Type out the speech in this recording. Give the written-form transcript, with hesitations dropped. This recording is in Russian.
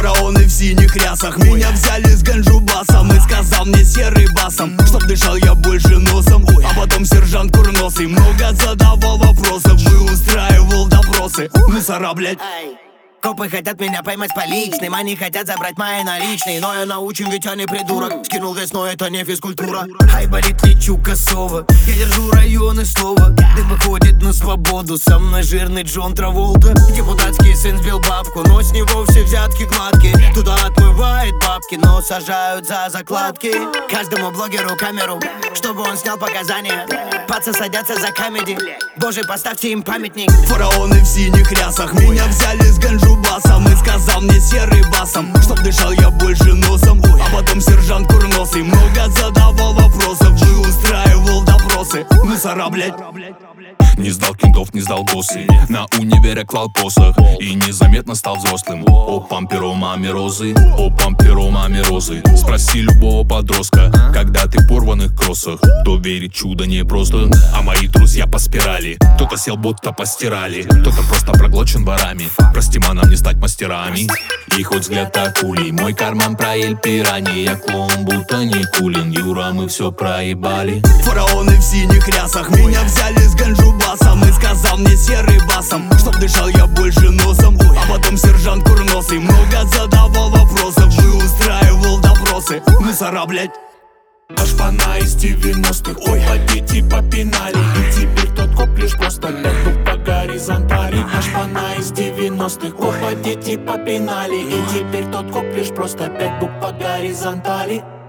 Фараоны в синих рясах меня взяли с ганджубасом и сказал мне серый басом, чтоб дышал я больше носом. А потом сержант курносый много задавал вопросов и устраивал допросы. Мусора, блять. Копы хотят меня поймать по личным, они хотят забрать мои наличные. Но я научим, ведь я не придурок. Скинул вес, но это не физкультура. Ай, болит, лечу косово. Я держу районы слова. Дым выходит на свободу. Со мной жирный Джон Траволта. Депутатский сын сбил бабку, но с него все взятки гладкие. Туда отмывает бабки, но сажают за закладки. Каждому блогеру камеру, чтобы он снял показания. Пацы садятся за комеди. Боже, поставьте им памятник. Фараоны в синих рясах меня взяли с ганджубасом и сказал мне серый басом, чтоб дышал я больше носом. А потом сержант курносый много задавал вопросов и устраивал допросы. Мусора, блять. Не сдал кентов, не сдал боссы. На универе клал посох и незаметно стал взрослым. О памперо маме розы, о памперо маме розы. Спроси любого подростка, когда ты в порванных кроссах, то верит чудо непросто. А мои друзья по спирали. Кто-то сел, будто постирали, кто-то просто проглочен ворами. Прости, нам не стать мастерами. И хоть взгляд акулей, мой карман про Эль Пирани. Я клоун, будто не Кулин. Юра, мы все проебали. Фараоны в синих рясах меня взяли с ганджубасом и сказал мне серый басом, чтоб дышал я больше носом. А потом сержант курносый много задавал вопросов и устраивал допросы. Мусора, блять. Шпана из 90-х, ой, а дети попинали. И теперь тот коп лишь просто пятку по горизонтали. Шпана из 90-х, ой, а дети попинали. И теперь тот коп лишь просто 5 букв по горизонтали.